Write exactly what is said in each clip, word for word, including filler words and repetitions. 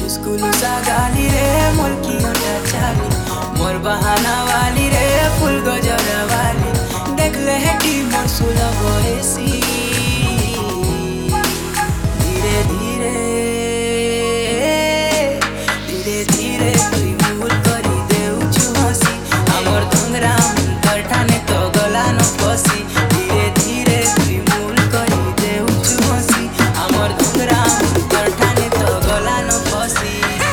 School सा गाली रे मोर की ओटा चाली मोर बहाना वाली रे फुल गजरा वाली देख ले हेटी मोर सुलभ एसी धीरे धीरे धीरे धीरे तुई भूल करी देउछु हसी हमर तोंगरा मुंतर ठाने तो गला न पसी धीरे धीरे तुई भूल करी देउछु हसी हमर तोंगरा मुंतर ठाने तो गला न पसी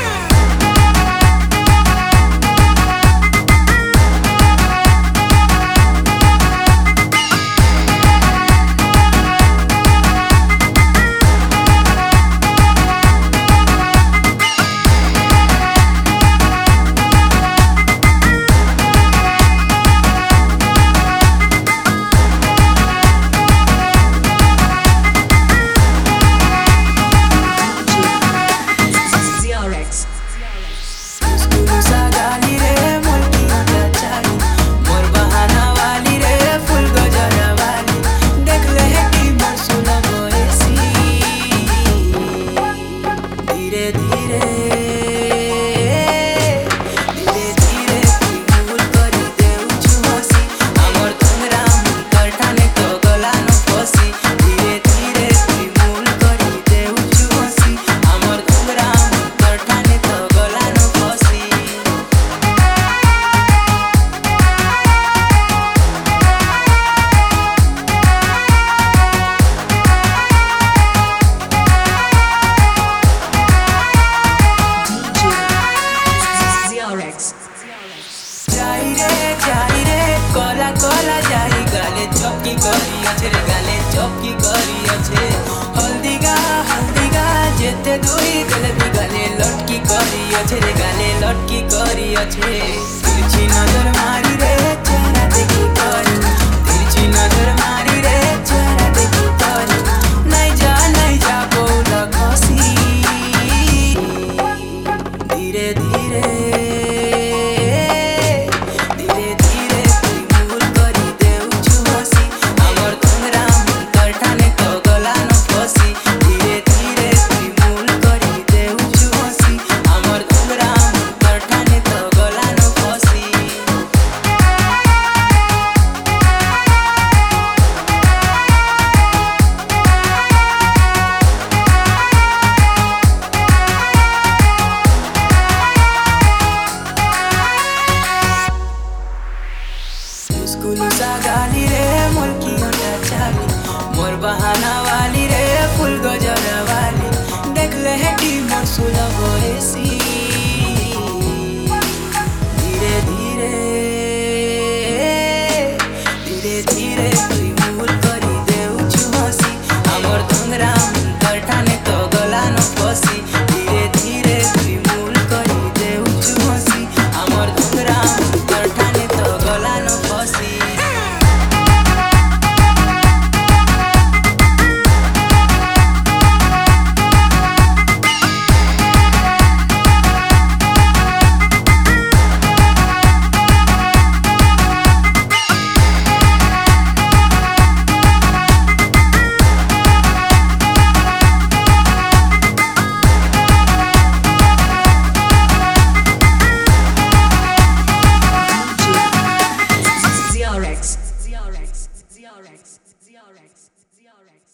चौकी करी अच्छे रे गाले चौकी करी अच्छे हल्दी गा हल्दी गा जेते दुई गले भी गाले लटकी करी अच्छे रे गाले लटकी करी अच्छे तिरछी नजर मारी रे चेहरा देखी कर तिरछी नजर मारी रे चेहरा देखी कर नहीं जा नहीं जा बोला खसी धीरे धीरे स्कूल सा गाली रे मोर की ओटा चाली मोर बहाना वाली रे फुल गजरा वाली देख ले हेटी मोर सुलभ एसी धीरे धीरे धीरे धीरे तुई भूल करी देउछु हसी हमर तोंगरा मुंतर ठाने तो गला न पसी धीरे धीरे तुई भूल करी देउछु हसी हमर तोंगरा मुंतर ठाने तो गला न पसी Z R X, Z R X, Z R X, Z R X.